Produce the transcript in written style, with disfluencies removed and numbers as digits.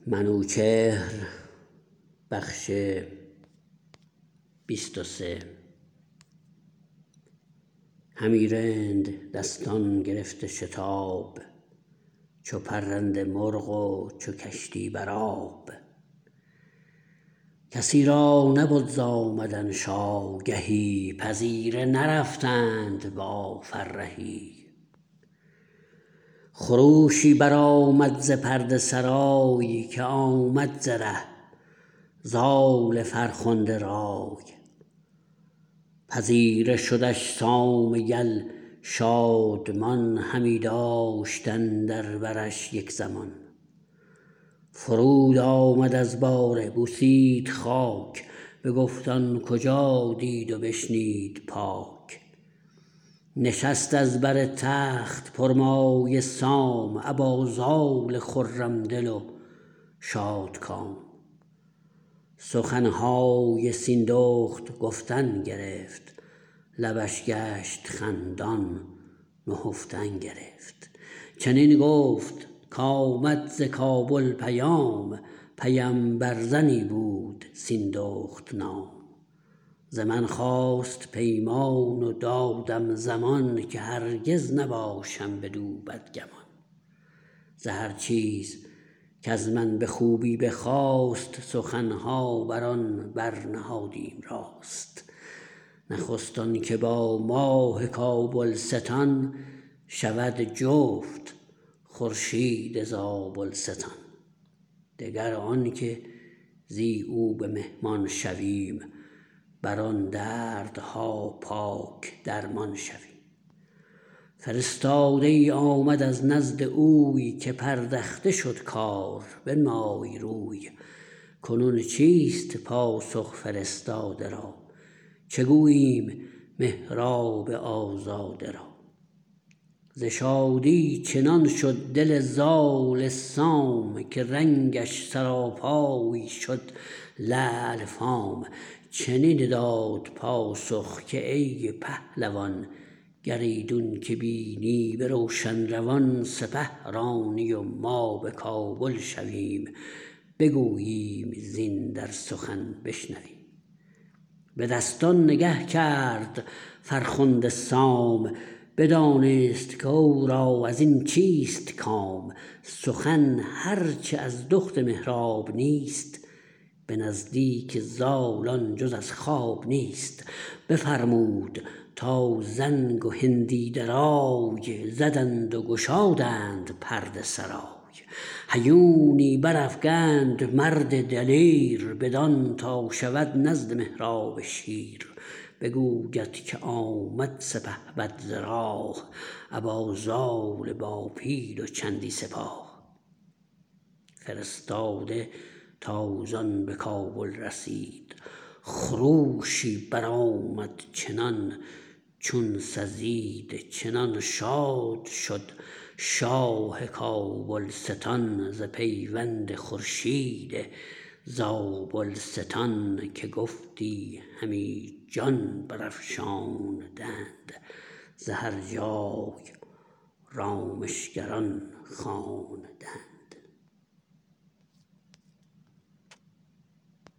منوچهر بخش 23. همی رند دستان گرفته شتاب، چو پرنده مرغ و چو کشتی بر آب. کسی را نبد ز آمدنش آگهی، پذیره نرفتند با فرهی. خروشی برآمد ز پرده سرای، که آمد ز ره زال فرخنده رای. پذیره شدش سام یل شادمان، همی داشت اندر برش یک زمان. فرود آمد از باره بوسید خاک، بگفت آن کجا دید و بشنید پاک. نشست از بر تخت پرمایه سام، ابا زال خرم دل و شادکام. سخنهای سیندخت گفتن گرفت، لبش گشت خندان نهفتن گرفت. چنین گفت کآمد ز کابل پیام، پیمبر زنی بود سیندخت نام. ز من خواست پیمان و دادم زمان، که هرگز نباشم بدو بدگمان. ز هر چیز کز من به خوبی بخواست، سخنها بران برنهادیم راست. نخست آن که با ماه کابلستان، شود جفت خورشید زابلستان. دگر آن که زی او به مهمان شویم، بران دردها پاک درمان شویم. فرستاده ای آمد از نزد اوی، که پردخته شد کار بنمای روی. کنون چیست پاسخ فرستاده را، چه گوییم مهراب آزاده را. ز شادی چنان شد دل زال سام، که رنگش سراپای شد لعل فام. چنین داد پاسخ که ای پهلوان، گر ایدون که بینی به روشن روان. سپه رانی و ما به کابل شویم، بگوییم زین در سخن بشنویم. به دستان نگه کرد فرخنده سام، بدانست که او را ازین چیست کام. سخن هرچه از دخت مهراب نیست، به نزدیک زالان جز از خواب نیست. بفرمود تا زنگ و هندی درای، زدند و گشادند پرده سرای. هیونی برافگند مرد دلیر، بدان تا شود نزد مهراب شیر. بگوید که آمد سپهبد ز راه، ابا زال با پیل و چندی سپاه. فرستاده تا زان به کابل رسید، خروشی برآمد چنان چون سزید. چنان شاد شد شاه کابلستان، ز پیوند خورشید زابلستان. که گفتی همی جان برافشاندند، ز هر جای رامشگران خواندند.